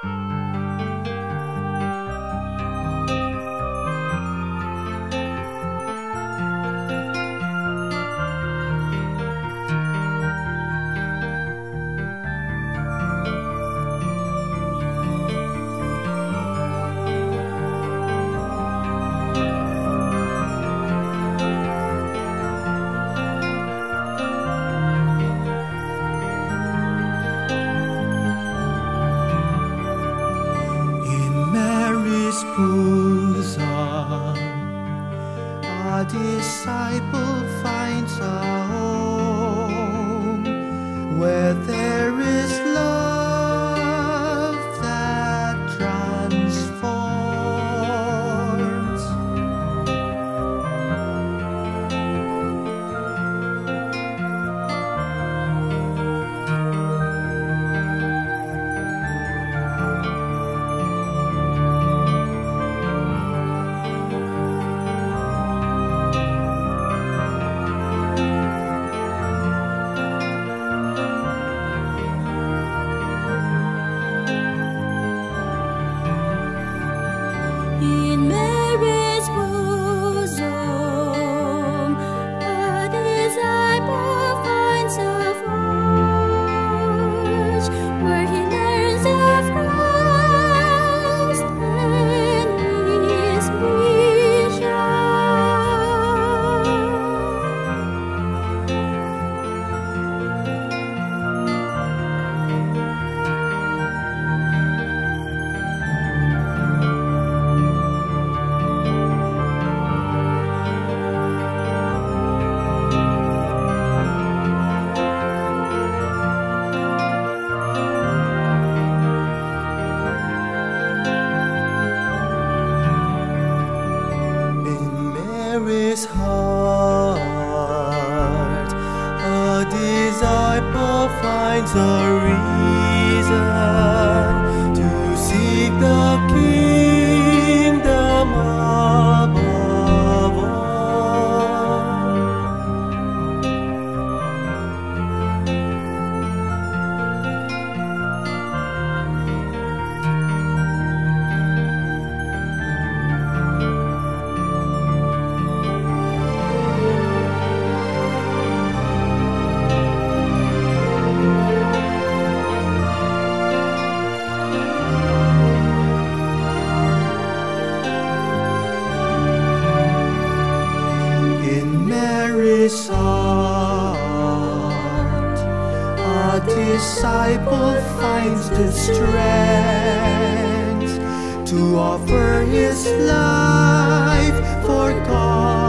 Bosom, a disciple finds a home where there is love that transforms. In Mary's bosom, a disciple finds a forge where he learns of Christ and his mission. Mary's heart, a disciple finds a reason to seek the kingdom above all. Mary's heart, a disciple finds the strength to offer his life for God.